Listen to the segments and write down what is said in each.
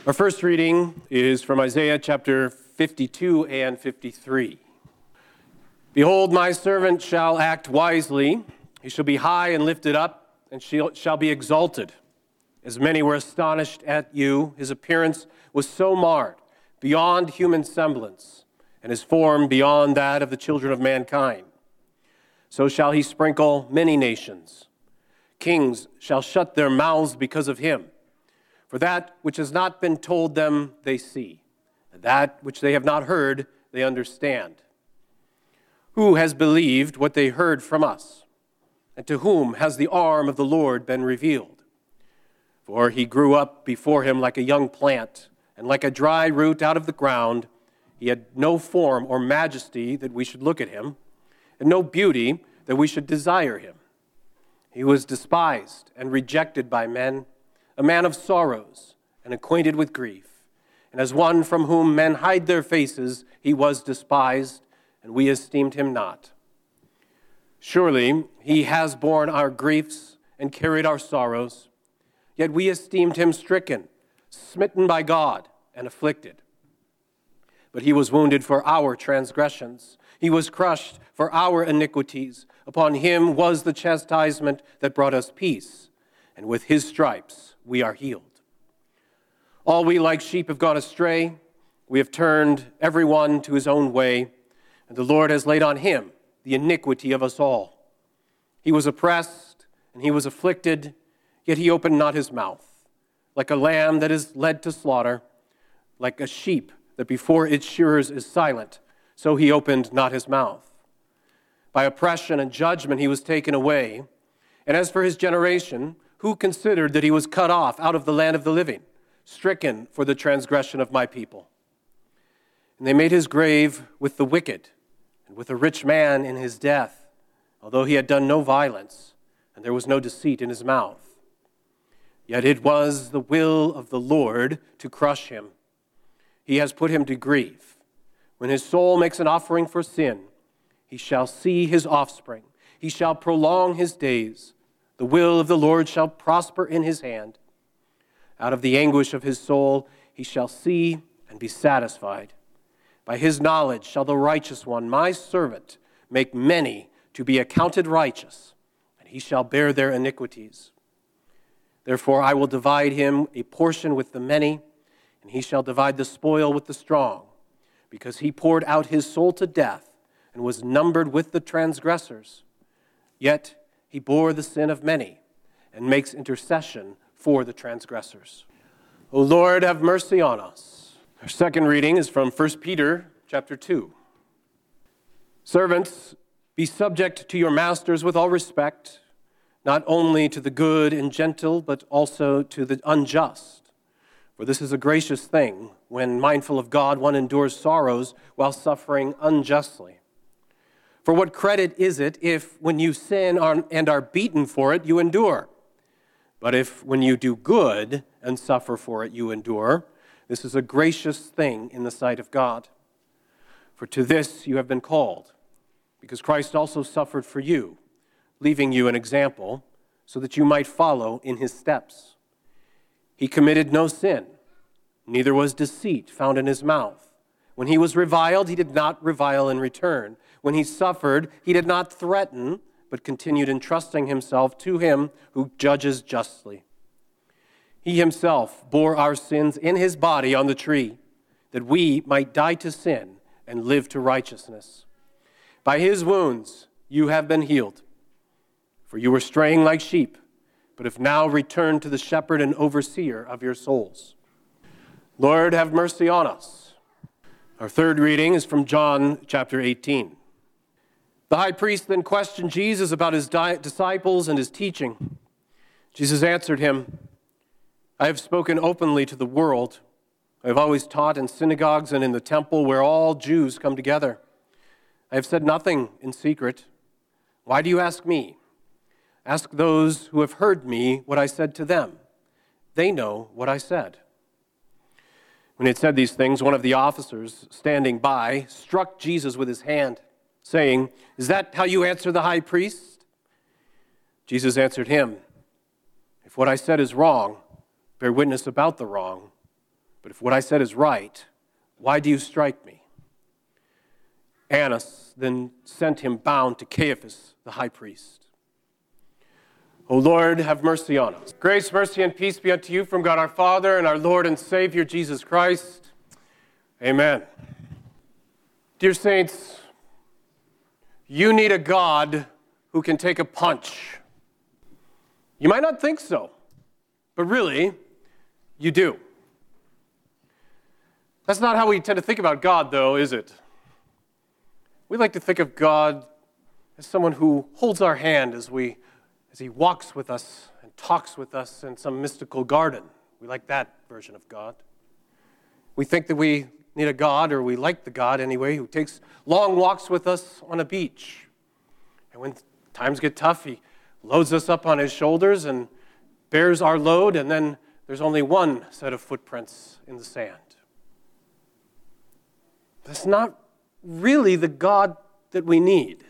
Our first reading is from Isaiah chapter 52 and 53. Behold, my servant shall act wisely. He shall be high and lifted up, and shall be exalted. As many were astonished at you, his appearance was so marred, beyond human semblance, and his form beyond that of the children of mankind. So shall he sprinkle many nations. Kings shall shut their mouths because of him. For that which has not been told them they see, and that which they have not heard they understand. Who has believed what they heard from us? And to whom has the arm of the Lord been revealed? For he grew up before him like a young plant, and like a dry root out of the ground. He had no form or majesty that we should look at him, and no beauty that we should desire him. He was despised and rejected by men, a man of sorrows and acquainted with grief. And as one from whom men hide their faces, he was despised, and we esteemed him not. Surely he has borne our griefs and carried our sorrows, yet we esteemed him stricken, smitten by God, and afflicted. But he was wounded for our transgressions. He was crushed for our iniquities. Upon him was the chastisement that brought us peace, and with his stripes we are healed. All we like sheep have gone astray. We have turned every one to his own way, and the Lord has laid on him the iniquity of us all. He was oppressed, and he was afflicted, yet he opened not his mouth. Like a lamb that is led to slaughter, like a sheep that before its shearers is silent, so he opened not his mouth. By oppression and judgment he was taken away. And as for his generation, who considered that he was cut off out of the land of the living, stricken for the transgression of my people? And they made his grave with the wicked, and with a rich man in his death, although he had done no violence, and there was no deceit in his mouth. Yet it was the will of the Lord to crush him. He has put him to grief. When his soul makes an offering for sin, he shall see his offspring. He shall prolong his days. The will of the Lord shall prosper in his hand. Out of the anguish of his soul he shall see and be satisfied. By his knowledge shall the righteous one, my servant, make many to be accounted righteous, and he shall bear their iniquities. Therefore I will divide him a portion with the many, and he shall divide the spoil with the strong, because he poured out his soul to death and was numbered with the transgressors. Yet he bore the sin of many and makes intercession for the transgressors. O Lord, have mercy on us. Our second reading is from 1 Peter chapter 2. Servants, be subject to your masters with all respect, not only to the good and gentle, but also to the unjust. For this is a gracious thing, when mindful of God, one endures sorrows while suffering unjustly. For what credit is it if, when you sin and are beaten for it, you endure? But if, when you do good and suffer for it, you endure, this is a gracious thing in the sight of God. For to this you have been called, because Christ also suffered for you, leaving you an example, so that you might follow in his steps. He committed no sin, neither was deceit found in his mouth. When he was reviled, he did not revile in return. When he suffered, he did not threaten, but continued entrusting himself to him who judges justly. He himself bore our sins in his body on the tree, that we might die to sin and live to righteousness. By his wounds you have been healed. For you were straying like sheep, but have now returned to the shepherd and overseer of your souls. Lord, have mercy on us. Our third reading is from John chapter 18. The high priest then questioned Jesus about his disciples and his teaching. Jesus answered him, I have spoken openly to the world. I have always taught in synagogues and in the temple where all Jews come together. I have said nothing in secret. Why do you ask me? Ask those who have heard me what I said to them. They know what I said. When he had said these things, one of the officers standing by struck Jesus with his hand, saying, Is that how you answer the high priest? Jesus answered him, If what I said is wrong, bear witness about the wrong. But if what I said is right, why do you strike me?" Annas then sent him bound to Caiaphas, the high priest. O Lord, have mercy on us. Grace, mercy, and peace be unto you from God our Father and our Lord and Savior, Jesus Christ. Amen. Dear saints, you need a God who can take a punch. You might not think so, but really, you do. That's not how we tend to think about God, though, is it? We like to think of God as someone who holds our hand as he walks with us and talks with us in some mystical garden. We like that version of God. We think that we need a God, or we like the God anyway, who takes long walks with us on a beach. And when times get tough, he loads us up on his shoulders and bears our load, and then there's only one set of footprints in the sand. That's not really the God that we need.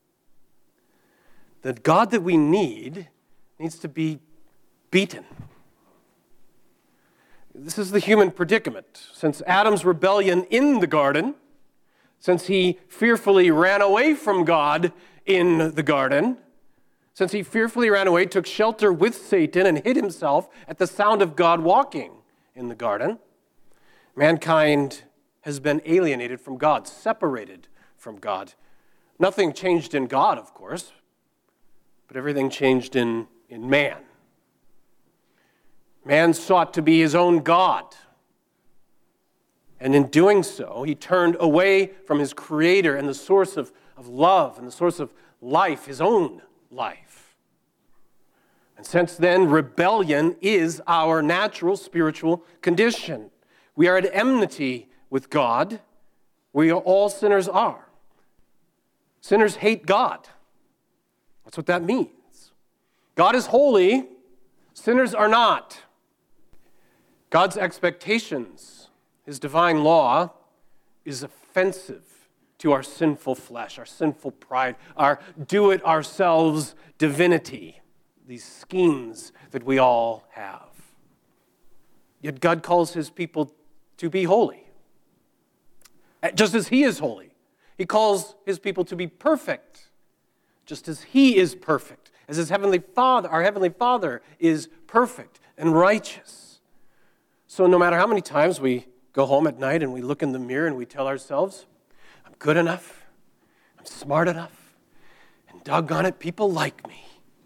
The God that we need needs to be beaten. This is the human predicament. Since Adam's rebellion in the garden, since he fearfully ran away from God in the garden, since he fearfully ran away, took shelter with Satan, and hid himself at the sound of God walking in the garden, mankind has been alienated from God, separated from God. Nothing changed in God, of course, but everything changed in man. Man sought to be his own God. And in doing so, he turned away from his Creator and the source of love and the source of life, his own life. And since then, rebellion is our natural spiritual condition. We are at enmity with God. All sinners are. Sinners hate God. That's what that means. God is holy. Sinners are not. God's expectations, his divine law, is offensive to our sinful flesh, our sinful pride, our do-it-ourselves divinity, these schemes that we all have. Yet God calls his people to be holy, just as he is holy. He calls his people to be perfect, just as he is perfect, as his heavenly Father, our heavenly Father, is perfect and righteous. So no matter how many times we go home at night and we look in the mirror and we tell ourselves, I'm good enough, I'm smart enough, and doggone it, people like me.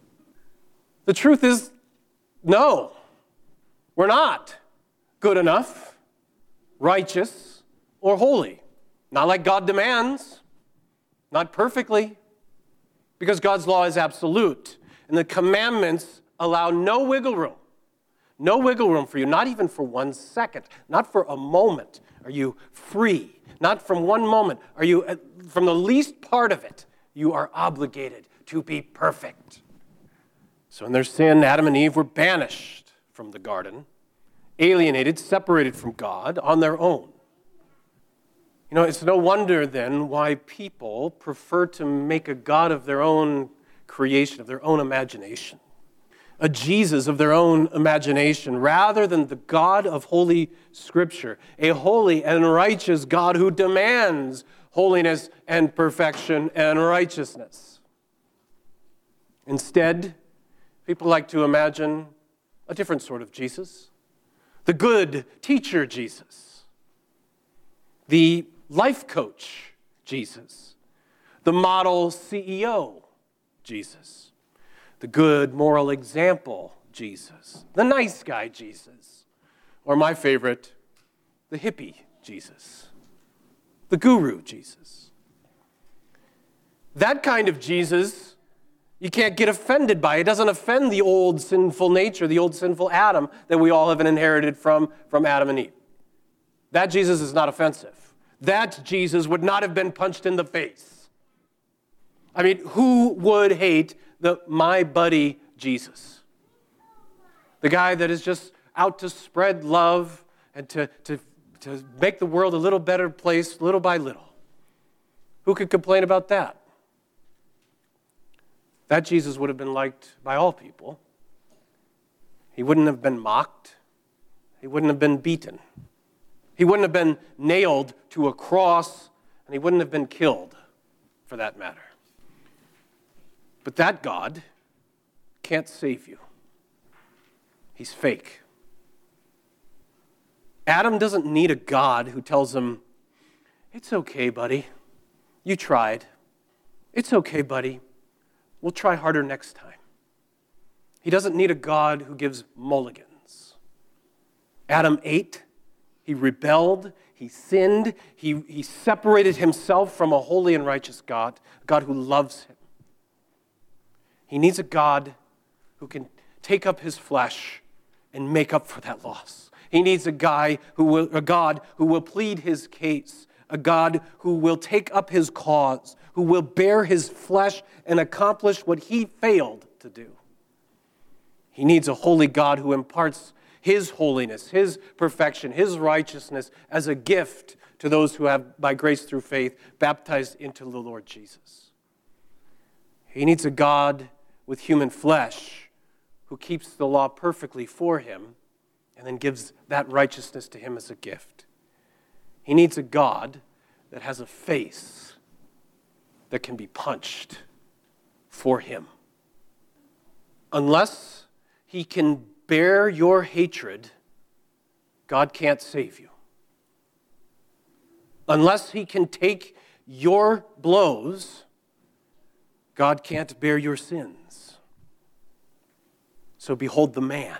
The truth is, no, we're not good enough, righteous, or holy. Not like God demands, not perfectly, because God's law is absolute, and the commandments allow no wiggle room. No wiggle room for you, not even for 1 second, not for a moment are you free. Not from one moment are you, from the least part of it, you are obligated to be perfect. So in their sin, Adam and Eve were banished from the garden, alienated, separated from God on their own. You know, it's no wonder then why people prefer to make a God of their own creation, of their own imagination. A Jesus of their own imagination, rather than the God of Holy Scripture, a holy and righteous God who demands holiness and perfection and righteousness. Instead, people like to imagine a different sort of Jesus, the good teacher Jesus, the life coach Jesus, the model CEO Jesus, the good moral example Jesus, the nice guy Jesus, or my favorite, the hippie Jesus, the guru Jesus. That kind of Jesus, you can't get offended by. It doesn't offend the old sinful nature, the old sinful Adam that we all have inherited from Adam and Eve. That Jesus is not offensive. That Jesus would not have been punched in the face. I mean, who would hate my buddy Jesus? The guy that is just out to spread love and to make the world a little better place little by little. Who could complain about that? That Jesus would have been liked by all people. He wouldn't have been mocked. He wouldn't have been beaten. He wouldn't have been nailed to a cross, and he wouldn't have been killed, for that matter. But that God can't save you. He's fake. Adam doesn't need a God who tells him, "It's okay, buddy. You tried. It's okay, buddy. We'll try harder next time." He doesn't need a God who gives mulligans. Adam ate. He rebelled. He sinned. He separated himself from a holy and righteous God, a God who loves him. He needs a God who can take up his flesh and make up for that loss. He needs a God who will plead his case, a God who will take up his cause, who will bear his flesh and accomplish what he failed to do. He needs a holy God who imparts his holiness, his perfection, his righteousness as a gift to those who have, by grace through faith, baptized into the Lord Jesus. He needs a God with human flesh who keeps the law perfectly for him and then gives that righteousness to him as a gift. He needs a God that has a face that can be punched for him. Unless he can bear your hatred, God can't save you. Unless he can take your blows, God can't bear your sins. So behold the man,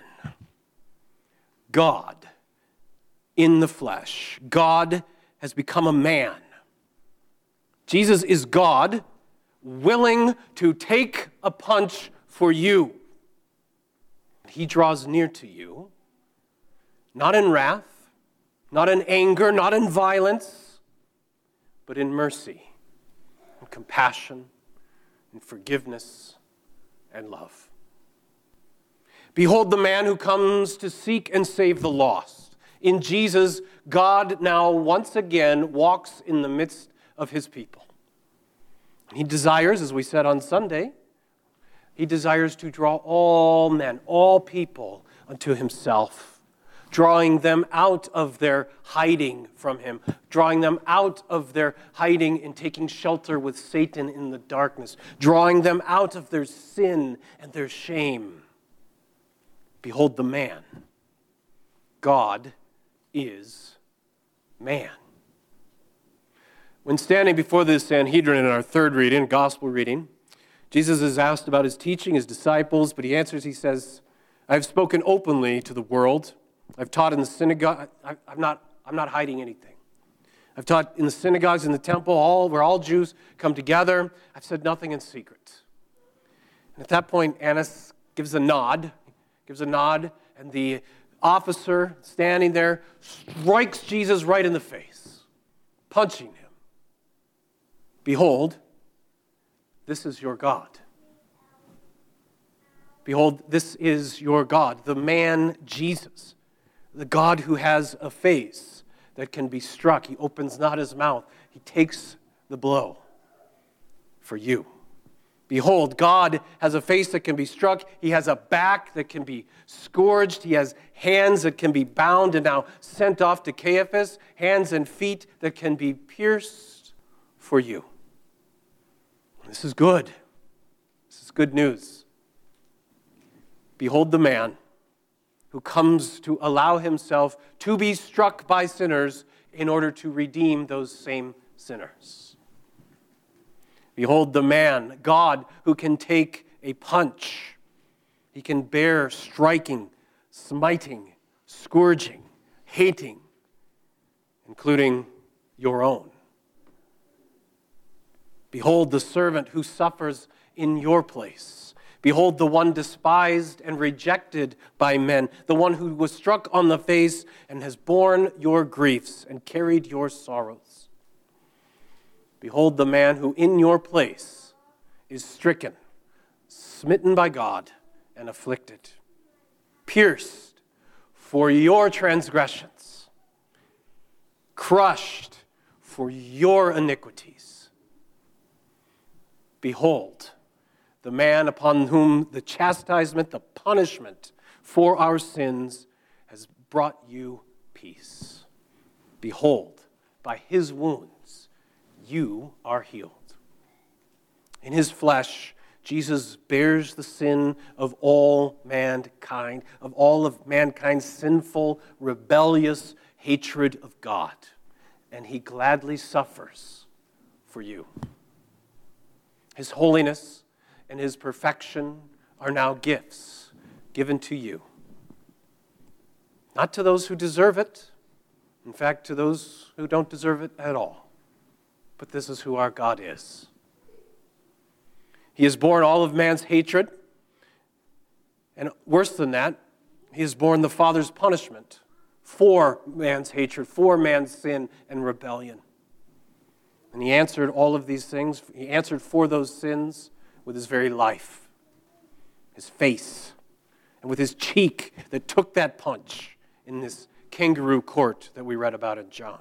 God in the flesh. God has become a man. Jesus is God, willing to take a punch for you. He draws near to you, not in wrath, not in anger, not in violence, but in mercy and compassion and forgiveness and love. Behold the man who comes to seek and save the lost. In Jesus, God now once again walks in the midst of his people. He desires, as we said on Sunday, he desires to draw all men, all people unto himself, drawing them out of their hiding from him, drawing them out of their hiding and taking shelter with Satan in the darkness, drawing them out of their sin and their shame. Behold the man. God is man. When standing before the Sanhedrin in our third reading, gospel reading, Jesus is asked about his teaching, his disciples, but he answers, he says, "I have spoken openly to the world. I've taught in the synagogue. I'm not hiding anything. I've taught in the synagogues, in the temple, where all Jews come together. I've said nothing in secret." And at that point, Annas gives a nod, and the officer standing there strikes Jesus right in the face, punching him. "Behold, this is your God. Behold, this is your God, the man Jesus, the God who has a face that can be struck. He opens not his mouth. He takes the blow for you. Behold, God has a face that can be struck. He has a back that can be scourged. He has hands that can be bound and now sent off to Caiaphas, hands and feet that can be pierced for you." This is good. This is good news. Behold the man who comes to allow himself to be struck by sinners in order to redeem those same sinners. Behold the man, God, who can take a punch. He can bear striking, smiting, scourging, hating, including your own. Behold the servant who suffers in your place. Behold the one despised and rejected by men, the one who was struck on the face and has borne your griefs and carried your sorrows. Behold the man who in your place is stricken, smitten by God, and afflicted, pierced for your transgressions, crushed for your iniquities. Behold, the man upon whom the chastisement, the punishment for our sins has brought you peace. Behold, by his wounds you are healed. In his flesh, Jesus bears the sin of all mankind, of all of mankind's sinful, rebellious hatred of God. And he gladly suffers for you. His holiness and his perfection are now gifts given to you. Not to those who deserve it, in fact, to those who don't deserve it at all. But this is who our God is. He has borne all of man's hatred, and worse than that, he has borne the Father's punishment for man's hatred, for man's sin and rebellion. And he answered all of these things, he answered for those sins with his very life, his face, and with his cheek that took that punch in this kangaroo court that we read about in John.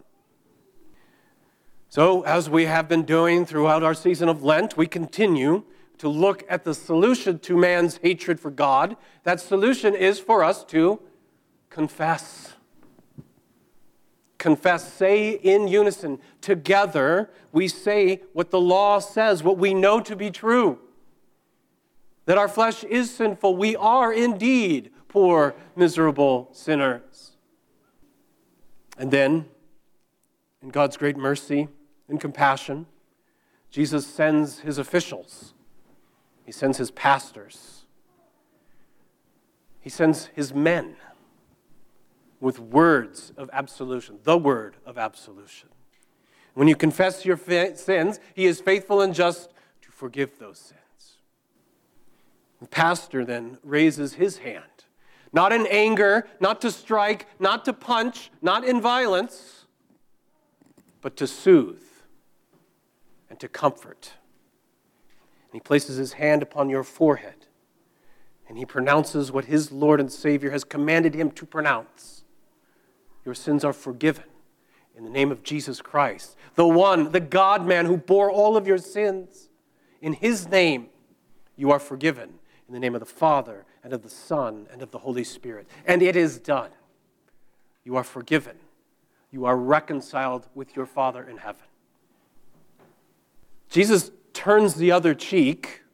So, as we have been doing throughout our season of Lent, we continue to look at the solution to man's hatred for God. That solution is for us to confess. Confess, say in unison, together, we say what the law says, what we know to be true. That our flesh is sinful. We are indeed poor, miserable sinners. And then, in God's great mercy and compassion, Jesus sends his officials. He sends his pastors. He sends his men with words of absolution, the word of absolution. When you confess your sins, he is faithful and just to forgive those sins. The pastor then raises his hand, not in anger, not to strike, not to punch, not in violence, but to soothe and to comfort. And he places his hand upon your forehead, and he pronounces what his Lord and Savior has commanded him to pronounce. Your sins are forgiven in the name of Jesus Christ, the one, the God-man who bore all of your sins. In his name, you are forgiven in the name of the Father and of the Son and of the Holy Spirit. And it is done. You are forgiven. You are reconciled with your Father in heaven. Jesus turns the other cheek.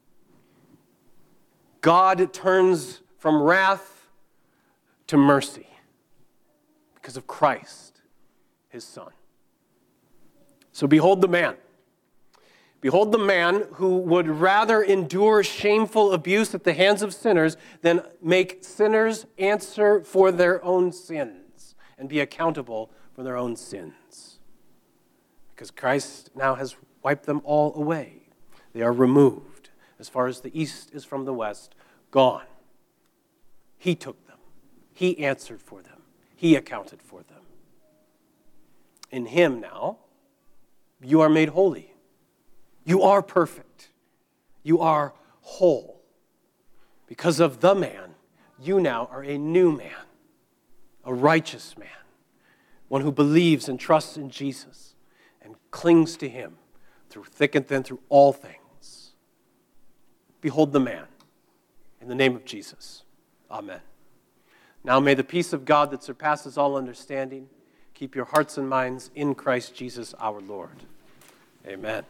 God turns from wrath to mercy because of Christ, his Son. So behold the man. Behold the man who would rather endure shameful abuse at the hands of sinners than make sinners answer for their own sins and be accountable for their own sins. Because Christ now has wiped them all away. They are removed. As far as the east is from the west, gone. He took them. He answered for them. He accounted for them. In him now, you are made holy. You are perfect. You are whole. Because of the man, you now are a new man, a righteous man, one who believes and trusts in Jesus and clings to him through thick and thin, through all things. Behold the man. In the name of Jesus. Amen. Now may the peace of God that surpasses all understanding keep your hearts and minds in Christ Jesus our Lord. Amen.